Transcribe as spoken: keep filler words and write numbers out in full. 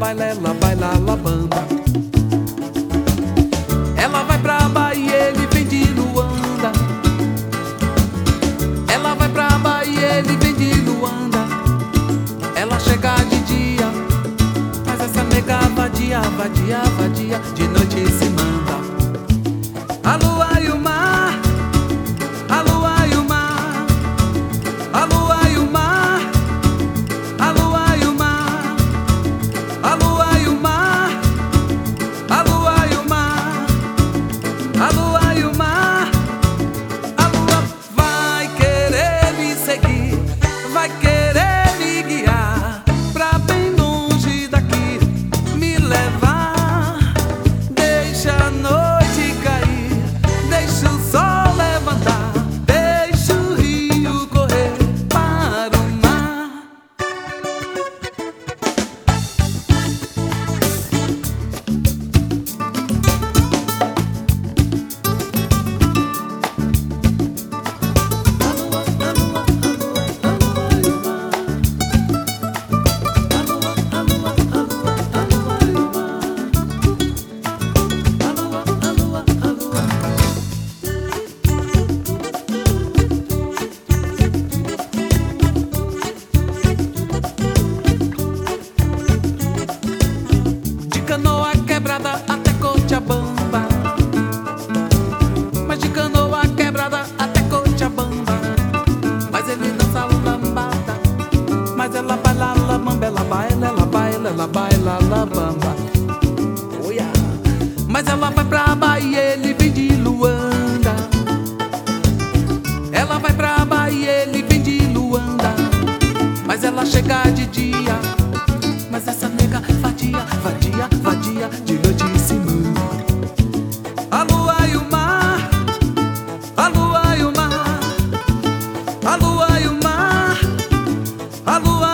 baila, ela baila la bamba. Ela vai pra Bahia, ele vem de Luanda. Ela vai pra Bahia, ele vem de Luanda. Ela chega de dia, mas essa nega vadia, vadia, vadia, de noite se manda. A lua e o mar, a lua e o mar, a lua e o mar, a lua e o mar, a lua e o mar, a lua e o mar, a lua e o mar. A lua vai querer me seguir, vai querer me guiar pra bem longe daqui, me levar. Deixa a noite cair, deixa o sol levantar, deixa o rio correr para o mar. De Canoa Quebrada até Cochabamba, mas de Canoa Quebrada até Cochabamba. Mas ele dança lambada, mas ela baila la bamba, ela baila, ela baila, ela baila la bamba. Oh yeah. Mas ela vai pra Bahia, ele vem de Luanda. Ela vai pra Bahia, ele vem de Luanda. Mas ela chega de dia, mas essa nega vadia, vadia, vadia, de noite se manda. A lua e o mar, a lua e o mar, a lua e o mar, a lua